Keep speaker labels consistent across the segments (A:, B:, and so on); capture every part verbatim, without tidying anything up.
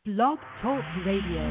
A: Blog Talk Radio.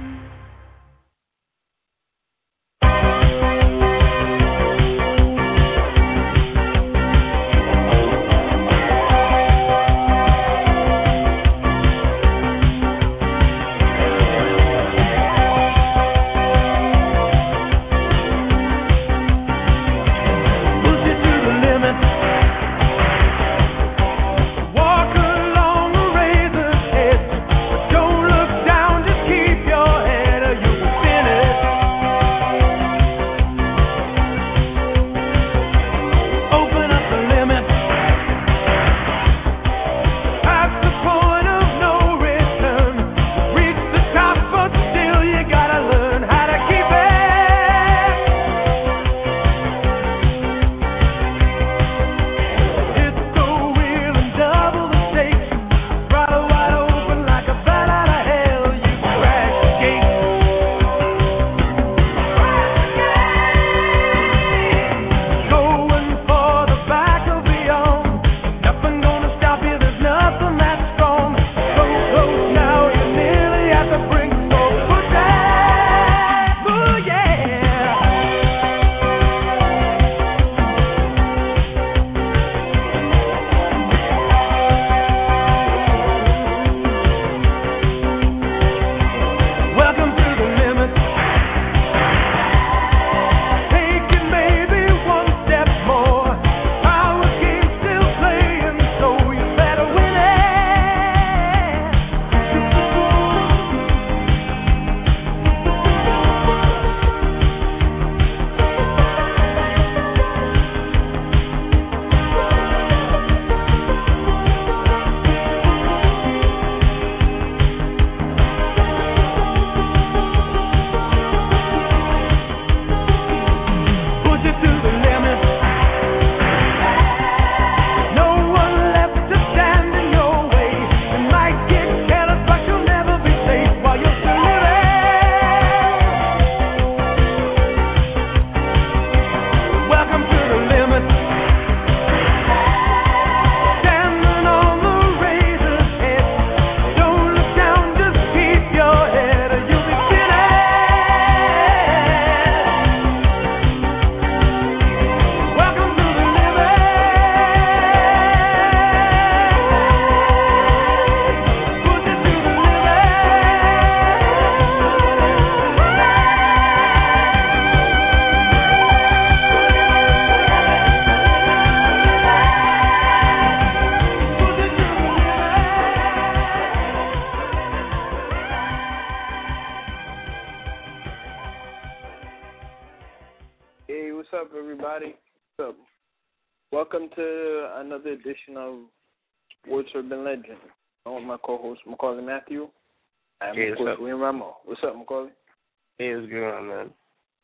B: Edition of Sports Urban Legend. I'm with my co-host Macaulay Matthew. I'm
C: hey,
B: of course William Ramo. What's up, Macaulay?
C: Hey, what's going on, man?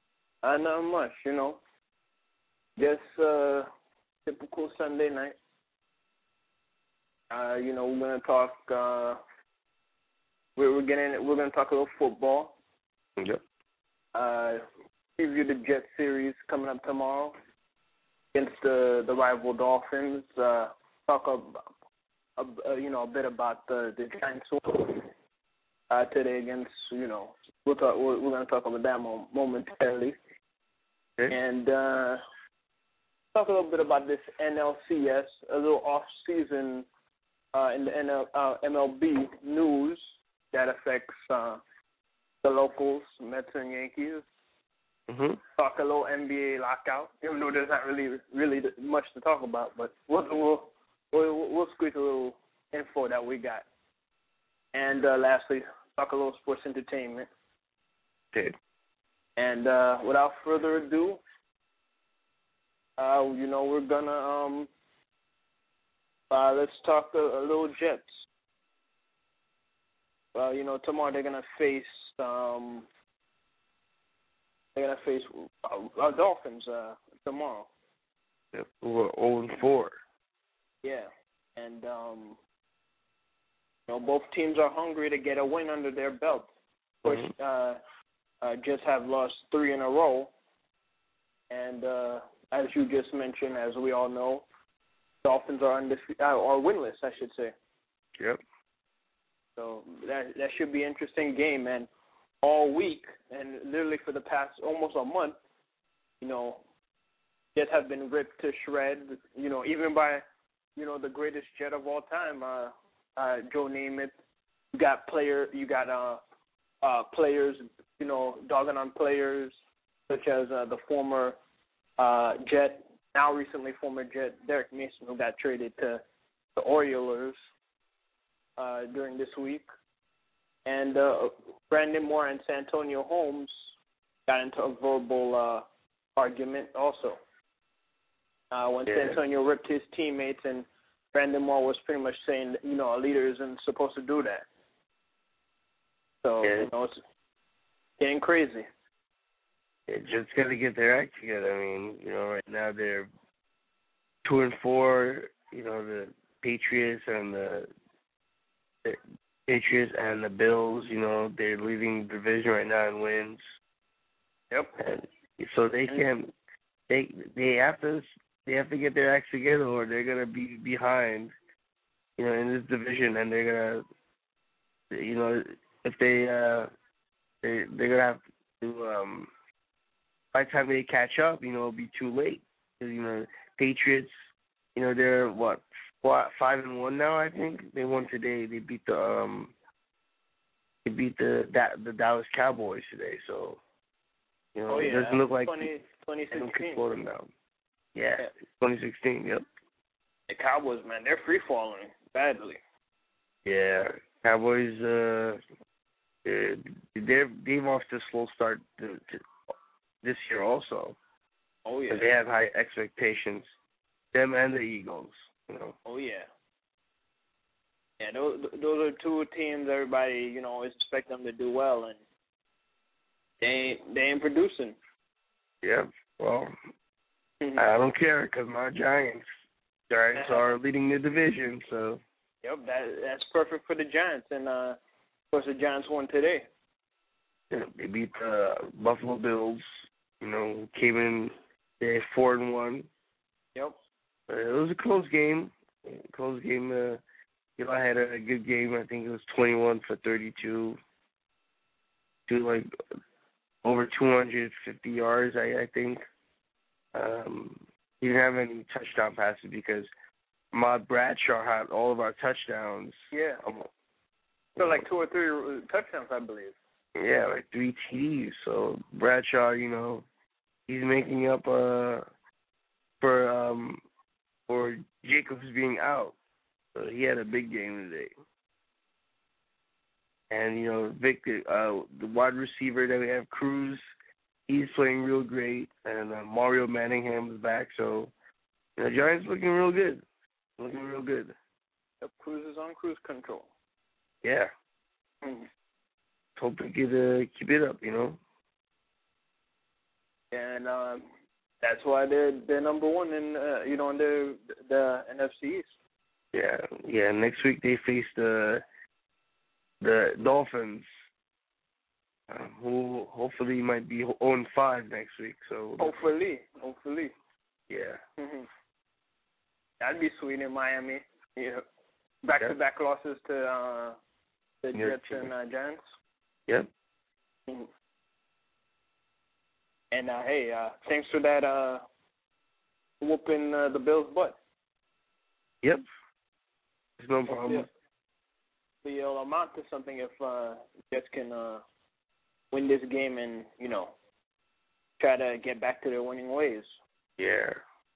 B: Uh, not much, you know. Just uh, typical Sunday night. Uh, you know, we're gonna talk. Uh, we're we're getting. We're gonna talk a little football.
C: Yep.
B: Uh, preview the Jet series coming up tomorrow against the the rival Dolphins. Uh, talk about, uh, you know, a bit about the the Giants uh, today against, you know, we'll talk. We're, we're going to talk about that momentarily,
C: okay.
B: And uh, talk a little bit about this N L C S, a little off season uh, in the N L, uh, M L B news that affects uh, the locals, Mets and Yankees.
C: Mm-hmm.
B: Talk a little N B A lockout, even though there's not really really much to talk about, but we'll we'll we'll, we'll squeeze a little info that we got. And uh, lastly, talk a little sports entertainment.
C: Okay.
B: And uh, without further ado, uh, you know, we're gonna um uh, let's talk a, a little Jets. Uh, you know, tomorrow they're gonna face um. They're gonna face uh, uh, Dolphins uh, tomorrow.
C: Yep, we're zero and four.
B: Yeah, and um, you know, both teams are hungry to get a win under their belt. Of course,
C: Mm-hmm.
B: uh, uh, Jets have lost three in a row, and uh, as you just mentioned, as we all know, Dolphins are undefe- uh, are winless, I should say.
C: Yep.
B: So that that should be an interesting game, and all week and literally for the past almost a month, you know, Jets have been ripped to shreds. You know, even by, you know, the greatest Jet of all time, uh, uh, Joe Namath. You got player, you got uh, uh, players, you know, dogging on players such as uh, the former uh, Jet, now recently former Jet Derek Mason, who got traded to the Orioles uh, during this week. And uh, Brandon Moore and Santonio Holmes got into a verbal uh, argument also. Uh, when
C: yeah.
B: Santonio ripped his teammates, and Brandon Moore was pretty much saying, you know, a leader isn't supposed to do that. So,
C: yeah.
B: you know, it's getting crazy.
C: They just got to get their act together. I mean, you know, right now they're two and four. You know, the Patriots and the, the Patriots and the Bills. You know, they're leading the division right now in wins.
B: Yep.
C: And so they can, they they have to they have to get their acts together, or they're gonna be behind. You know, in this division, and they're gonna, you know, if they uh, they they're gonna have to um. By the time they catch up, you know, it'll be too late. You know, Patriots, you know, they're what, what five and one now. I think they won today. They beat the um, they beat the that the Dallas Cowboys today. So, you know,
B: oh, yeah.
C: it doesn't look like
B: twenty, twenty sixteen.
C: they can slow them down. Yeah,
B: yeah,
C: twenty sixteen. Yep.
B: The Cowboys, man, they're free falling badly.
C: Yeah, Cowboys. Uh, they're they're they've off to a slow start to, to this year also.
B: Oh yeah.
C: They have high expectations. Them and the Eagles, you know.
B: Oh yeah. Yeah, those those are two teams everybody, you know, always expect them to do well, and they ain't they ain't producing.
C: Yeah. Well, I don't care because my Giants, Giants are leading the division, so.
B: Yep, that that's perfect for the Giants, and uh, of course the Giants won today.
C: Yeah, they beat the Buffalo Bills. You know, came in they four and one.
B: Yep.
C: Uh, it was a close game. Close game. Uh, Eli had a good game. I think it was twenty-one for thirty-two. To like over two hundred fifty yards. I, I think. Um, he didn't have any touchdown passes because Ahmad Bradshaw had all of our touchdowns.
B: Yeah.
C: Um,
B: so like two or three touchdowns, I believe.
C: Yeah, like three T Ds. So Bradshaw, you know, he's making up uh for um for Jacobs being out. So he had a big game today. And you know, Victor, uh, the wide receiver that we have, Cruz, he's playing real great, and uh, Mario Manningham is back. So you know, Giants looking real good, looking real good.
B: Yep, Cruz is on cruise control.
C: Yeah.
B: Mm-hmm.
C: Hope they could uh, keep it up, you know.
B: And um, that's why they're they're number one in uh, you know in the the N F C East.
C: Yeah, yeah. Next week they face the the Dolphins, um, who hopefully might be zero and five next week. So
B: hopefully, hopefully.
C: Yeah.
B: Mm-hmm. That'd be sweet in Miami. Yeah, back to back losses to uh, the
C: Your
B: Jets
C: team.
B: and uh, Giants.
C: Yep.
B: Mm-hmm. And uh, hey, uh, thanks for that uh, whooping uh, the Bills' butt.
C: Yep. There's no problem.
B: Yeah. It'll amount to something if uh, Jets can uh, win this game and you know try to get back to their winning ways.
C: Yeah.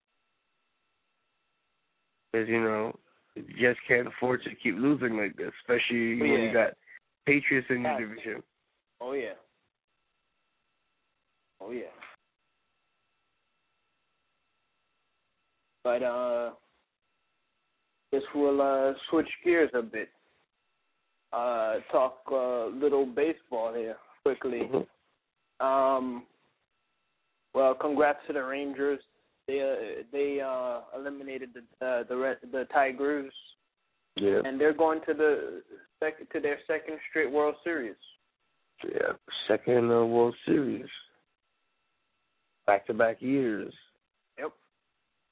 C: Because you know, you just can't afford to keep losing like this, especially
B: oh, yeah.
C: when you got Patriots in your
B: yeah.
C: division.
B: Oh yeah. Oh yeah. But uh, this will uh, switch gears a bit. Uh, talk a uh, little baseball here quickly.
C: Mm-hmm.
B: Um, well, congrats to the Rangers. They uh, they uh, eliminated the uh, the Red, the Tigers.
C: Yeah.
B: And they're going to the second to their second straight World Series.
C: Yeah, second uh, World Series. Back-to-back years.
B: Yep.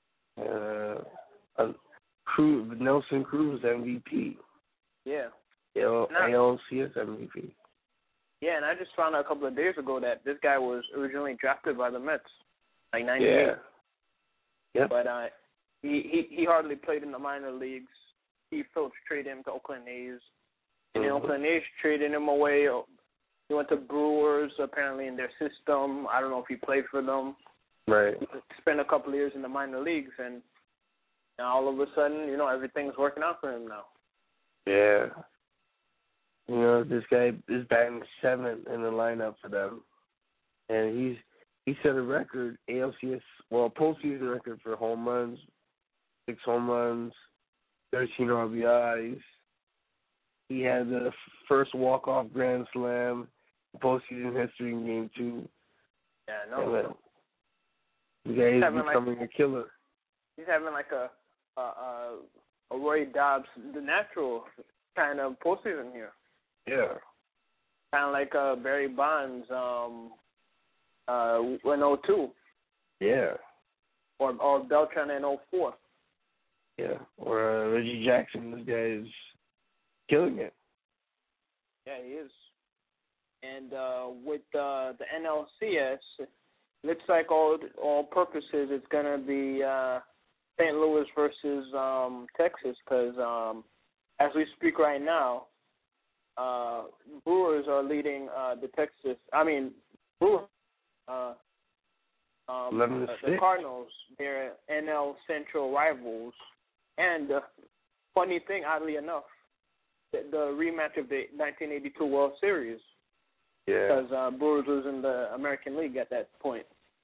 C: Uh, uh, Cruz, Nelson Cruz, M V P.
B: Yeah.
C: A L C S M V P.
B: Yeah, and I just found out a couple of days ago that this guy was originally drafted by the Mets, like ninety-eight.
C: Yeah. Yep.
B: But uh, he, he he hardly played in the minor leagues. Steve Phillips traded him to Oakland A's. And the Oakland A's traded him away. He went to Brewers, apparently in their system. I don't know if he played for them.
C: Right.
B: He spent a couple of years in the minor leagues, and now all of a sudden, you know, everything's working out for him now.
C: Yeah. You know, this guy is batting seventh in the lineup for them. And he's he set a record, A L C S, well, a postseason record for home runs, six home runs, thirteen R B Is. He had the first walk-off grand slam in postseason history in Game Two.
B: Yeah, no.
C: The guy is becoming
B: like,
C: a killer.
B: He's having like a a, a a Roy Dobbs, the natural kind of postseason here.
C: Yeah.
B: Kind of like uh, Barry Bonds um, uh, in oh two.
C: Yeah.
B: Or or Beltran in oh four.
C: Yeah. Or uh, Reggie Jackson. This guy is killing it.
B: Yeah, he is. And uh, with uh, the N L C S, looks like all all purposes it's gonna be uh, Saint Louis versus um, Texas, because um, as we speak right now, uh, Brewers are leading uh, the Texas. I mean, Brewers. Uh, um, the, the Cardinals, they're N L Central rivals, and uh, funny thing, oddly enough, the, the rematch of the nineteen eighty-two World Series.
C: Yeah.
B: Because uh, Brewers was in the American League at that point.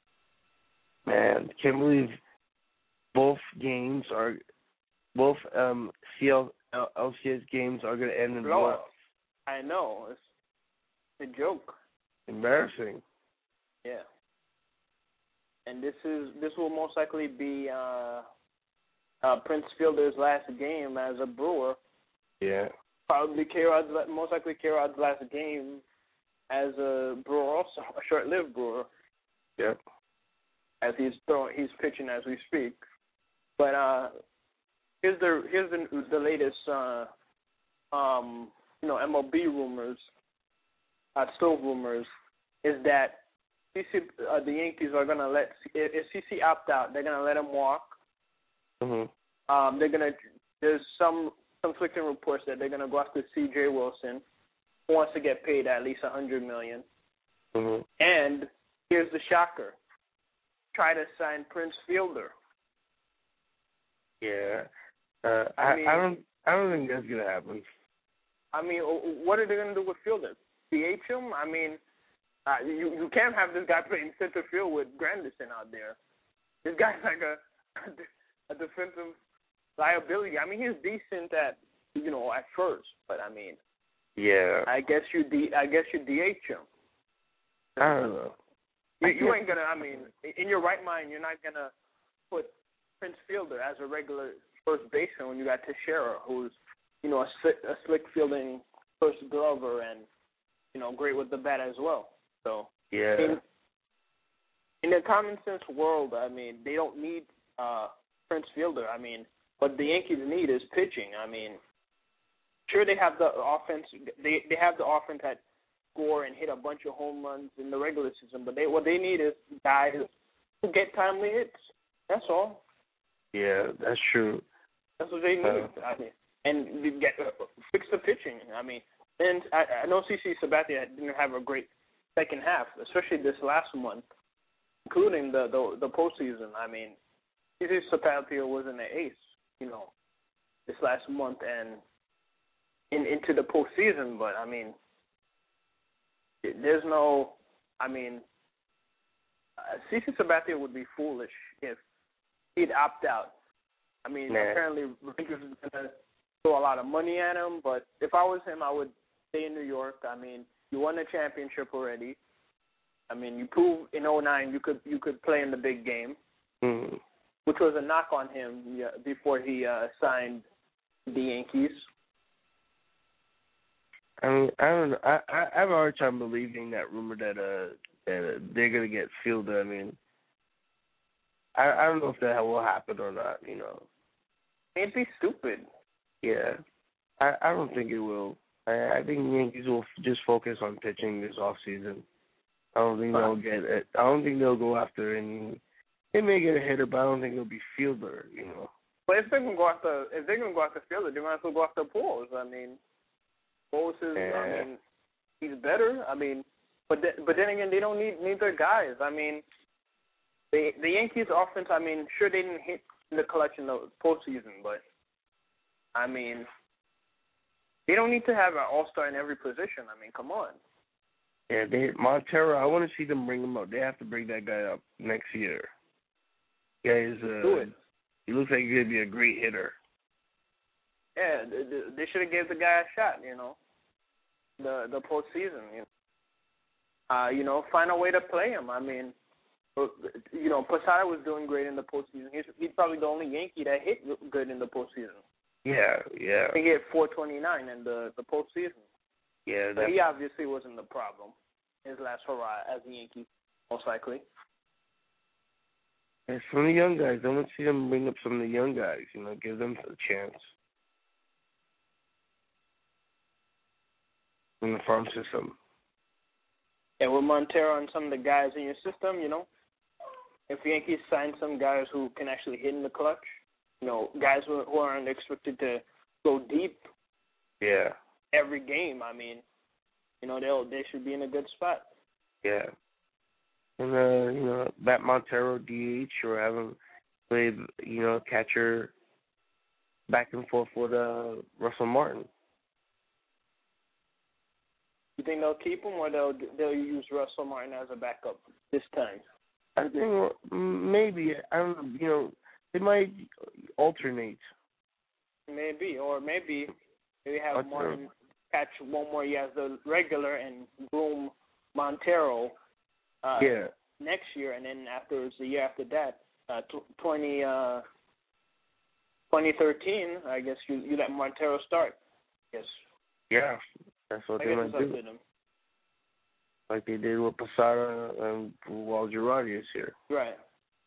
C: Man, can't believe both games are, both um, C L C S games are going to end in blowout.
B: I know. It's a joke.
C: Embarrassing.
B: Yeah. And this is this will most likely be uh, uh, Prince Fielder's last game as a Brewer.
C: Yeah.
B: Probably K-Rod's, most likely K-Rod's last game as a Brewer, also a short-lived Brewer.
C: Yep.
B: As he's throwing, he's pitching as we speak. But uh, here's the here's the, the latest, uh, um, you know, M L B rumors, uh, still rumors, is that C C, uh, the Yankees are gonna let if, if C C opt out, they're gonna let him walk.
C: Mm-hmm.
B: Um, they're gonna there's some conflicting reports that they're gonna go after C J Wilson, who wants to get paid at least a hundred million.
C: Mm-hmm.
B: And here's the shocker: try to sign Prince Fielder.
C: Yeah, uh, I,
B: I, mean,
C: I don't I don't think that's gonna happen.
B: I mean, what are they gonna do with Fielder? D H him? I mean. Uh, you you can't have this guy playing center field with Granderson out there. This guy's like a a defensive liability. I mean, he's decent at you know at first, but I mean,
C: yeah.
B: I guess you D I guess you D H him.
C: I don't know.
B: You, you ain't gonna. I mean, in your right mind, you're not gonna put Prince Fielder as a regular first baseman when you got Teixeira, who's you know a slick, a slick fielding first glover and you know great with the bat as well. So
C: yeah,
B: in, in the common sense world, I mean, they don't need uh, Prince Fielder. I mean, what the Yankees need is pitching. I mean, sure they have the offense. They they have the offense that score and hit a bunch of home runs in the regular season, but they what they need is guys who get timely hits. That's all.
C: Yeah, that's true.
B: That's what they need. Uh, I mean, and you get uh, fix the pitching. I mean, and I, I know C C Sabathia didn't have a great second half, especially this last month, including the the, the postseason. I mean, C C Sabathia was an ace, you know, this last month and in into the postseason. But I mean, there's no, I mean, uh, C C Sabathia would be foolish if he'd opt out. I mean,
C: nah.
B: apparently Rangers is gonna throw a lot of money at him. But if I was him, I would stay in New York. I mean. You won a championship already. I mean, you proved in oh nine you could you could play in the big game,
C: mm.
B: which was a knock on him yeah, before he uh, signed the Yankees.
C: I mean, I don't know. I, I I have a hard time believing that rumor that uh that uh, they're gonna get Fielder. I mean, I I don't know if that will happen or not. You know,
B: it'd be stupid.
C: Yeah, I I don't think it will. I, I think the Yankees will f- just focus on pitching this off season. I don't think they'll get it. I don't think they'll go after any. They may get a hitter, but I don't think it'll be fielder. You know.
B: But if they're gonna go after, if they're gonna go after fielder, they might as well go after Pujols. I mean, Pujols is.
C: Yeah.
B: I mean, he's better. I mean, but th- but then again, they don't need need their guys. I mean, the the Yankees offense. I mean, sure they didn't hit in the clutch in the postseason, but I mean, they don't need to have an all-star in every position. I mean, come on.
C: Yeah, they Montero. I want to see them bring him up. They have to bring that guy up next year. Yeah, he's uh,
B: Do it.
C: He looks like he's gonna be a great hitter.
B: Yeah, they should have gave the guy a shot. You know, the the postseason. You know, uh, you know, find a way to play him. I mean, you know, Posada was doing great in the postseason. He's he's probably the only Yankee that hit good in the postseason.
C: Yeah, yeah.
B: He hit four twenty-nine in the the postseason.
C: Yeah,
B: but he obviously wasn't the problem. His last hurrah as a Yankee, most likely.
C: And some of the young guys, I want to see them bring up some of the young guys. You know, give them a chance in the farm system.
B: Yeah, with Montero and some of the guys in your system, you know, if the Yankees sign some guys who can actually hit in the clutch, you know, guys who, who aren't expected to go deep.
C: Yeah.
B: Every game, I mean, you know, they'll they should be in a good spot.
C: Yeah. And, uh, you know, Matt Montero D H or have him play, you know, catcher back and forth with uh, Russell Martin.
B: You think they'll keep him or they'll they'll use Russell Martin as a backup this time?
C: I think maybe, I don't know, you know, they might alternate.
B: Maybe, or maybe they have
C: What's
B: Martin
C: the...
B: catch one more year as the regular and groom Montero uh,
C: yeah.
B: next year, and then afterwards, the year after that, uh, twenty, uh, twenty thirteen, I guess you, you let Montero start. Yes.
C: Yeah, that's what
B: I
C: they
B: guess
C: might
B: it's up
C: do.
B: to them.
C: Like they did with Posada and Walt Girardi this year.
B: Right.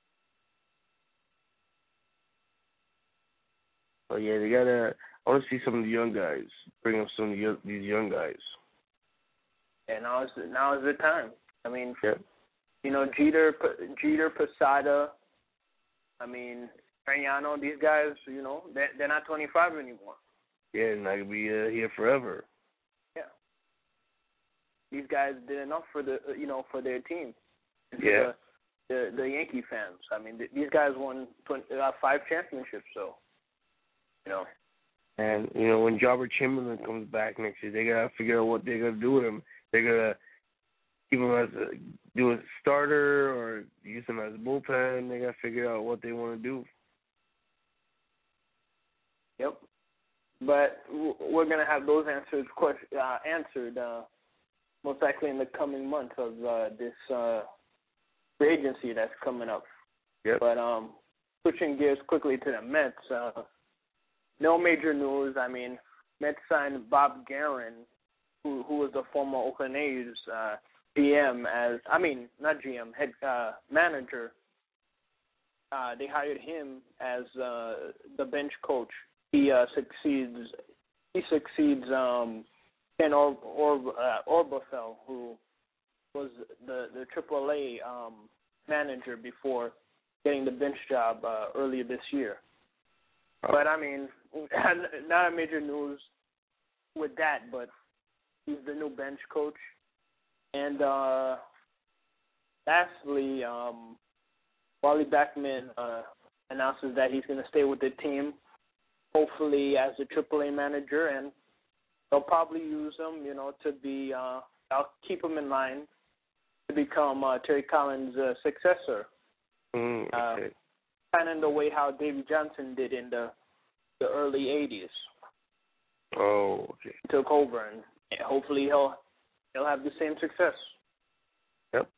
C: But yeah, they gotta. I want to see some of the young guys bring up some of the, these young guys.
B: Yeah, now is now is the time. I mean,
C: yeah.
B: you know, Jeter, Jeter, Posada. I mean, Mariano. These guys, you know, they're, they're not twenty-five anymore.
C: Yeah, and I could be uh, here forever.
B: Yeah. These guys did enough for the, you know, for their team. And for
C: yeah.
B: The, the the Yankee fans. I mean, th- these guys won twenty, uh, five championships, so. You know.
C: And, you know, when Jobber Chamberlain comes back next year, they got to figure out what they're going to do with him. They're going to keep him as a, do a starter or use him as a bullpen. They got to figure out what they want to do.
B: Yep. But we're going to have those answers uh, answered uh, most likely in the coming months of uh, this uh, free agency that's coming up.
C: Yep.
B: But um, switching gears quickly to the Mets, uh, no major news. I mean, Mets signed Bob Guerin, who who was the former Oakland A's uh, G M, as I mean, not G M, head uh, manager. Uh, they hired him as uh, the bench coach. He uh, succeeds. He succeeds um, Ken or, or, uh, Orbafell, who was the the triple A um, manager before getting the bench job uh, earlier this year. Oh. But I mean, not a major news with that. But he's the new bench coach. And uh, lastly, um, Wally Backman uh, announces that he's going to stay with the team, hopefully as a triple A manager, and they'll probably use him, you know, to be. Uh, I'll keep him in line to become uh, Terry Collins' uh, successor.
C: Mm, okay.
B: uh, kind of in the way how Davey Johnson did in the the early eighties.
C: Oh, okay.
B: He took over, and hopefully he'll he'll have the same success.
C: Yep.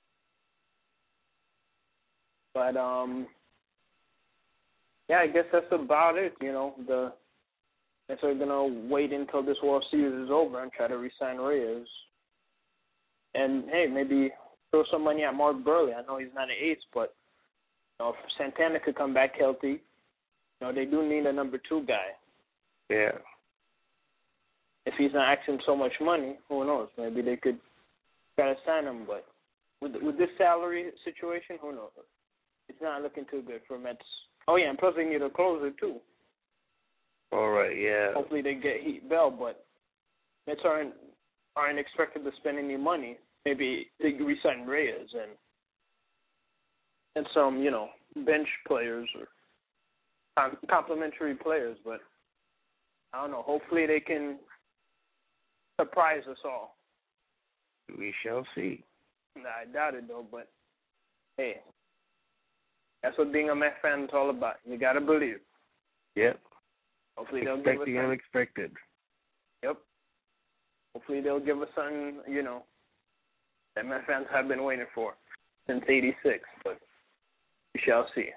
B: But um, yeah, I guess that's about it. You know, the Mets are gonna wait until this World Series is over and try to re-sign Reyes. And hey, maybe throw some money at Mark Burley. I know he's not an ace, but you know, if Santana could come back healthy, you know, they do need a number two guy.
C: Yeah.
B: if he's not asking so much money, who knows? Maybe they could try to sign him. But with with this salary situation, who knows? It's not looking too good for Mets. Oh yeah, and plus they need a closer too.
C: All right, yeah.
B: Hopefully they get Heat Bell, but Mets aren't aren't expected to spend any money. Maybe they re-sign Reyes and and some, you know, bench players or com- complimentary players, but I don't know. Hopefully they can surprise us all.
C: We shall see.
B: Nah, I doubt it though, but hey, that's what being a Met fan is all about. You gotta believe.
C: Yep.
B: Hopefully they'll
C: Expect
B: give us
C: the
B: something.
C: unexpected.
B: Yep. Hopefully they'll give us something, you know, that Met fans have been waiting for since eighty-six, but we shall see.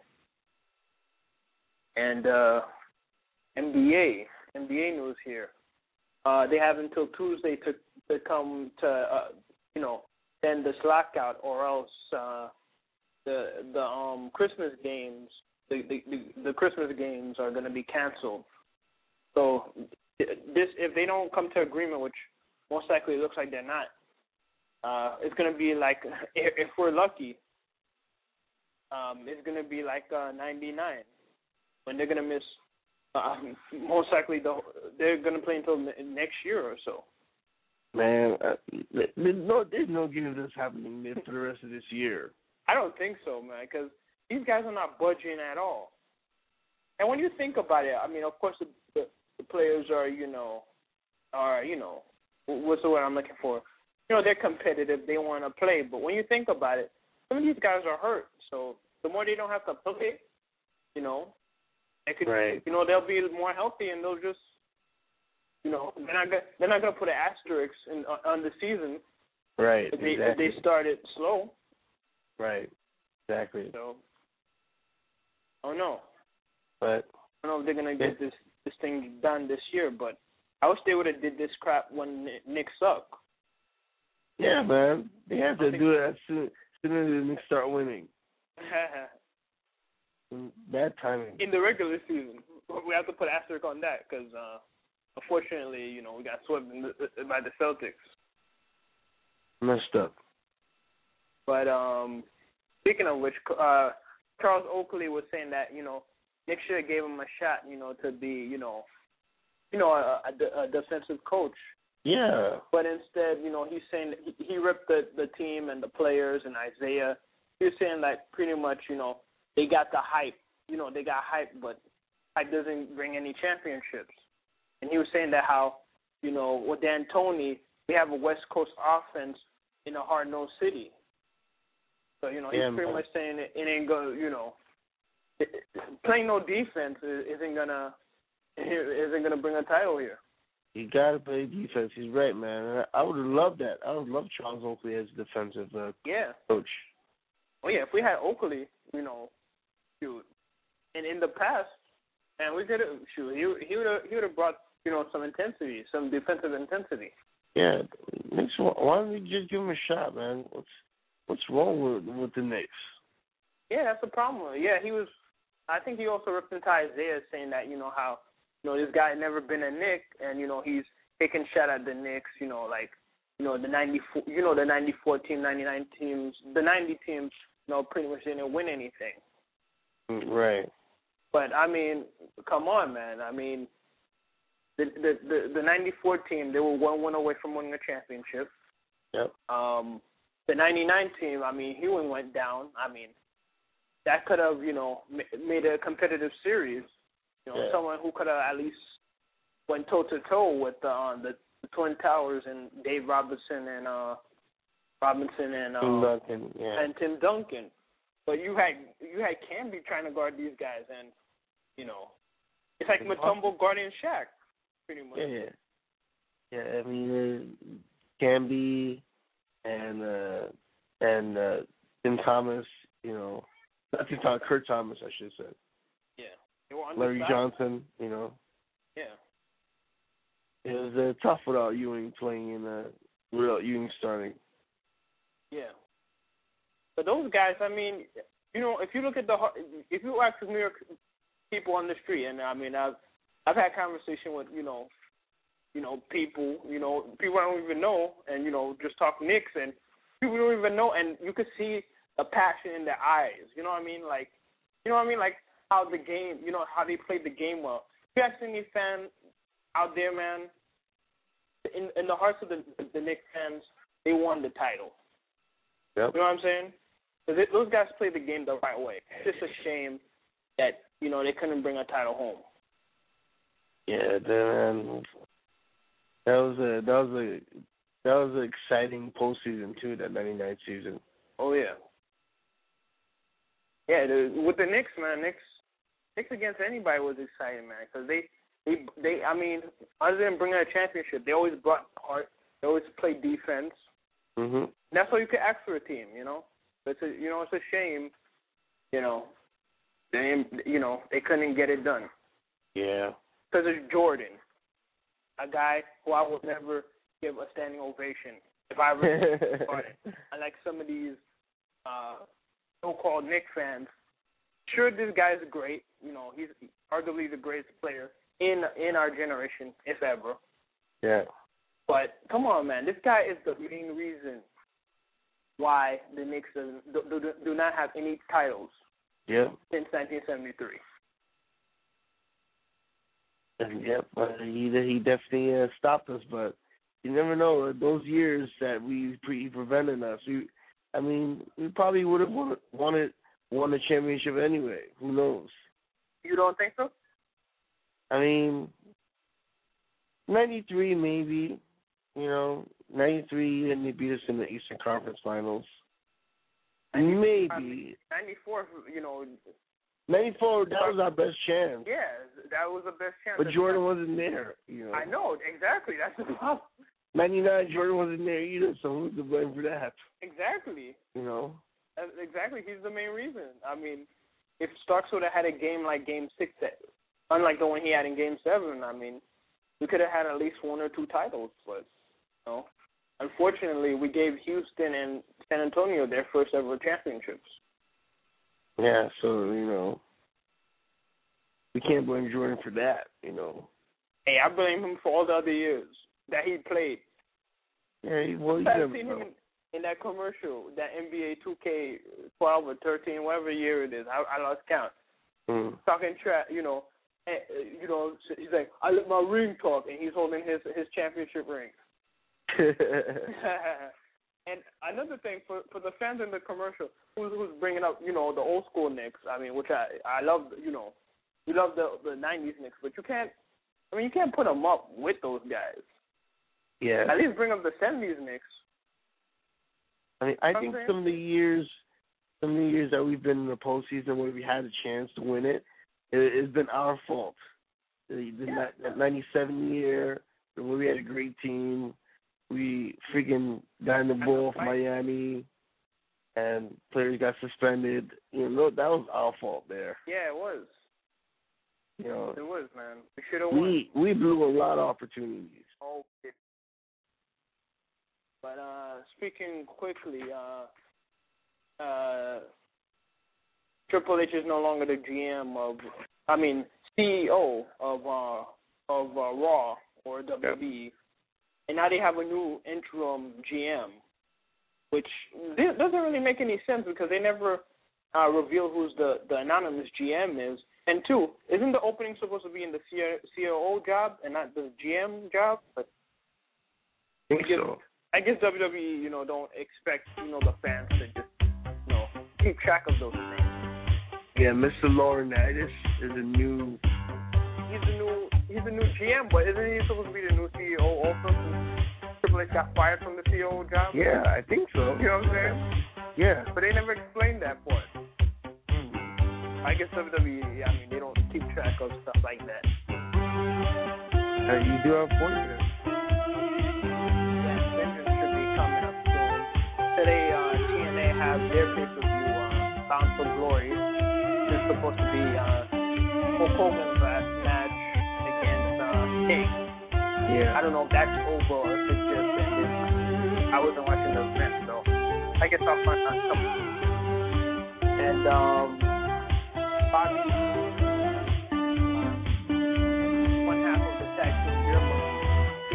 B: And uh, N B A, N B A news here. Uh, they have until Tuesday to to come to, uh, you know, end this lockout, or else uh, the the um Christmas games, the the, the, the Christmas games are going to be canceled. So this, if they don't come to agreement, which most likely it looks like they're not, uh, it's going to be like, if, if we're lucky, um, it's going to be like uh, ninety-nine when they're going to miss. Uh, most likely, the, they're going to play until next year or so.
C: Man, uh, there's no, there's no game this happening for the rest of this year.
B: I don't think so, man, because these guys are not budging at all. And when you think about it, I mean, of course, the, the, the players are, you know, are, you know, what's the word I'm looking for? You know, they're competitive. They want to play. But when you think about it, some of these guys are hurt. So the more they don't have to play, you know, they could,
C: right.
B: you know, they'll be more healthy and they'll just, you know, they're not gonna, they're not going to put an asterisk in, on the season.
C: Right.
B: If they,
C: exactly.
B: if they started slow.
C: Right. Exactly.
B: So, oh no.
C: But
B: I don't know if they're going to get this, this thing done this year, but I wish they would have did this crap when Nick sucked.
C: Yeah, man. They have to
B: think
C: do it as soon, as soon as the Knicks start winning. Bad timing.
B: In the regular season. We have to put asterisk on that because, uh, unfortunately, you know, we got swept in the, by the Celtics.
C: Messed up.
B: But um, speaking of which, uh, Charles Oakley was saying that, you know, Nick should have gave him a shot, you know, to be, you know, you know, a, a, a defensive coach.
C: Yeah.
B: But instead, you know, he's saying he, he ripped the, the team and the players and Isaiah. He was saying that pretty much, you know, they got the hype. You know, they got hype, but hype doesn't bring any championships. And he was saying that how, you know, with D'Antoni, we have a West Coast offense in a hard-nosed city. So, you know, he's
C: yeah,
B: pretty
C: man.
B: much saying it, it ain't going to, you know, it, playing no defense isn't going to isn't going to bring a title here.
C: You got to play defense. He's right, man. I would have loved that. I would love Charles Oakley as a defensive uh,
B: yeah.
C: coach.
B: Oh, yeah, if we had Oakley, you know, shoot. And in the past, man, we could have, shoot, he, he would have he would have brought, you know, some intensity, some defensive intensity.
C: Yeah. Knicks, why don't we just give him a shot, man? What's what's wrong with, with the Knicks?
B: Yeah, that's the problem. Yeah, he was, I think he also ripped into Isaiah saying that, you know, how, you know, this guy had never been a Knick, and, you know, he's taking shot at the Knicks, you know, like, you know, the ninety-four, you know, the ninety-four team, ninety-nine teams, the ninety teams, you know, pretty much didn't win anything.
C: Right.
B: But, I mean, come on, man. I mean, the the, the, the ninety-four team, they were one win away from winning a championship.
C: Yep.
B: Um, the ninety-nine team, I mean, he went down. I mean, that could have, you know, made a competitive series. You know,
C: yeah.
B: someone who could have at least went toe-to-toe with uh, the, the Twin Towers and Dave Robinson and uh, Robinson and uh,
C: Tim Duncan, yeah.
B: and Tim Duncan. But you had you had Camby trying to guard these guys, and you know, it's like Mutombo guarding Shaq, pretty much.
C: Yeah, yeah. Yeah, I mean, uh, Camby and uh, and uh, Tim Thomas, you know, not Tim Thomas, Kurt Thomas, I should say.
B: Yeah. They were
C: Larry Johnson, you know.
B: Yeah.
C: It was uh, tough without Ewing playing in uh, without Ewing starting.
B: Yeah. But those guys, I mean, you know, if you look at the, if you ask New York people on the street, and I mean, I've I've had conversation with, you know, you know, people, you know, people I don't even know, and, you know, just talk Knicks, and people don't even know, and you could see the passion in their eyes, you know what I mean? Like, you know what I mean? Like, how the game, you know, how they played the game well. If you ask any fan out there, man, in in the hearts of the, the Knicks fans, they won the title.
C: Yep.
B: You know what I'm saying? Because those guys played the game the right way. It's just a shame that, you know, they couldn't bring a title home.
C: Yeah, man. That was a that was a that was an exciting postseason too. That ninety-nine season.
B: Oh yeah. Yeah, the, with the Knicks, man, Knicks, Knicks against anybody was exciting, man, because they, they, they, I mean, other than bringing a championship, they always brought heart. They always played defense.
C: Mhm.
B: That's all you could ask for a team, you know. It's a, you know, it's a shame, you know, they, you know, they couldn't get it done.
C: Yeah.
B: Because it's Jordan, a guy who I would never give a standing ovation if I ever started. Unlike some of these uh, so-called Knicks fans. Sure, this guy is great. You know, he's arguably the greatest player in in our generation, if ever.
C: Yeah.
B: But come on, man, this guy is the main reason why the Knicks do, do, do not have any titles.
C: Yeah.
B: Since nineteen seventy-three.
C: And, yep, uh, he he definitely uh, stopped us, but you never know. Those years that we pre- prevented us, we, I mean, we probably would have won, wanted won the championship anyway. Who knows?
B: You don't think so?
C: I mean, ninety-three maybe. You know, ninety-three, and they beat us in the Eastern Conference Finals. Maybe.
B: ninety-four, you know.
C: ninety-four, that was our best chance.
B: Yeah, that was the best chance.
C: But Jordan wasn't there, you know.
B: I know, exactly. That's the problem.
C: ninety-nine, Jordan wasn't there either, so who's to blame for that?
B: Exactly.
C: You know?
B: Exactly. He's the main reason. I mean, if Starks would have had a game like Game six, unlike the one he had in Game seven, I mean, we could have had at least one or two titles. But, you know, unfortunately, we gave Houston and San Antonio their first ever championships.
C: Yeah, so, you know, we can't blame Jordan for that, you know.
B: Hey, I blame him for all the other years that he played.
C: Yeah, he, well, you
B: I've
C: never
B: seen
C: know.
B: him in, in that commercial, that N B A two K twelve or thirteen, whatever year it is. I, I lost count.
C: Mm.
B: Talking trash, you know. And, uh, you know, he's like, I let my ring talk, and he's holding his his championship ring. And another thing for for the fans in the commercial, who's who's bringing up, you know, the old school Knicks. I mean, which I I love, you know, we love the the nineties Knicks, but you can't. I mean, you can't put them up with those guys.
C: Yeah.
B: At least bring up the seventies Knicks.
C: I mean, I think some of the years, some of the years that we've been in the postseason where we had a chance to win it, it it's been our fault. The, the
B: Yeah.
C: ninety-seven year, where we had a great team. We freaking got in the ball with Miami, and players got suspended. You know, that was our fault there.
B: Yeah, it was.
C: You know,
B: it was, man. We should have won.
C: We we blew a lot of opportunities.
B: Okay. But uh, speaking quickly, uh, uh, Triple H is no longer the G M of, I mean, C E O of uh, of uh, Raw or W W E. Yep. And now they have a new interim G M, which doesn't really make any sense because they never uh, reveal who's the, the anonymous G M is. And two, isn't the opening supposed to be in the C O O job and not the G M job? But
C: I think
B: I guess,
C: so.
B: I guess W W E, you know, don't expect, you know, the fans to just, you know, keep track of those things.
C: Yeah, Mister Laurinaitis is a new.
B: He's the new. He's the new G M, but isn't he supposed to be the new C E O also? Since Triple H got fired from the C E O job.
C: Yeah, I think so.
B: You know what I'm saying?
C: Yeah.
B: But they never explained that part. I guess W W E, I mean, they don't keep track of stuff like that.
C: Uh, you do have a point there.
B: Yeah, Vengeance should be coming up soon. Today, uh, T N A have their pay-per-view, uh, Bound for Glory. It's supposed to be uh, Hulk Hogan's last match against uh, King.
C: Yeah.
B: I don't know if that's over or if it's just ended. I wasn't watching the event, so I guess I'll find out something. And, um, Bobby, uh, one half of the tag team Miracle,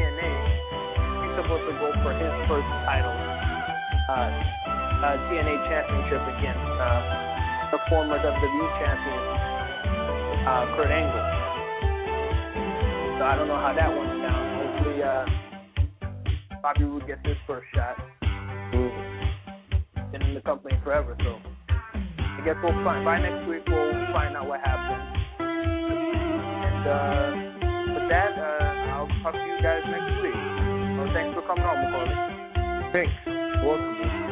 B: also go for his first title, uh, uh, T N A Championship against uh, the former W W E champion, uh, Kurt Angle. So I don't know how that went down. Hopefully, uh, Bobby Roode gets his first shot. Been in the company forever, so I guess we'll find by next week. We'll find out what happened. And uh, with that, uh, I'll talk to you guys next week. Well, thanks for coming on, Macaulay.
C: Thanks. Welcome.